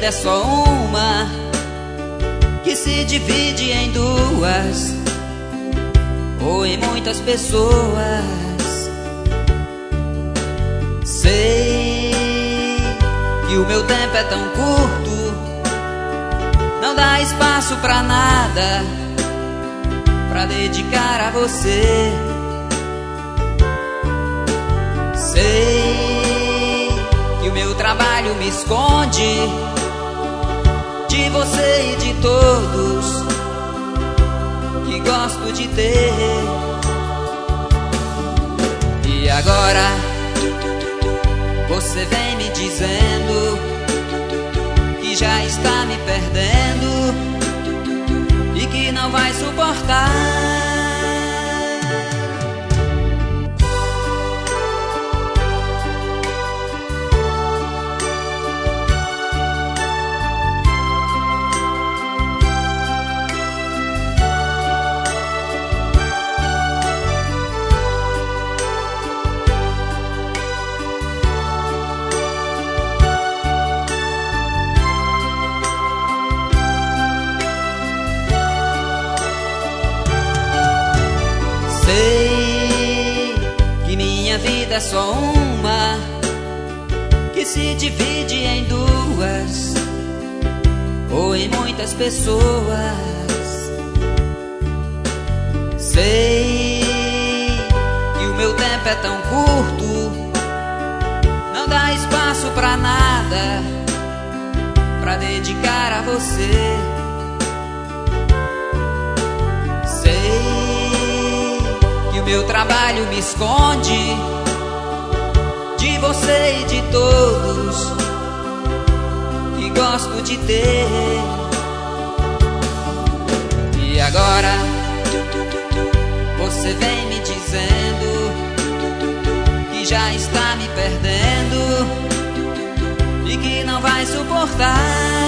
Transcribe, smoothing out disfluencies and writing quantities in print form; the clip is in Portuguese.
vida é só uma, que se divide em duas ou em muitas pessoas. Sei que o meu tempo é tão curto, não dá espaço pra nada pra dedicar a você. Sei que o meu trabalho me esconde de você e de todos que gosto de ter. E agora você vem me dizendo que já está me perdendo e que não vai suportar. Sei que minha vida é só uma, que se divide em duas ou em muitas pessoas. Sei que o meu tempo é tão curto, não dá espaço pra nada pra dedicar a você. O meu trabalho me esconde de você e de todos que gosto de ter. E agora você vem me dizendo que já está me perdendo e que não vai suportar.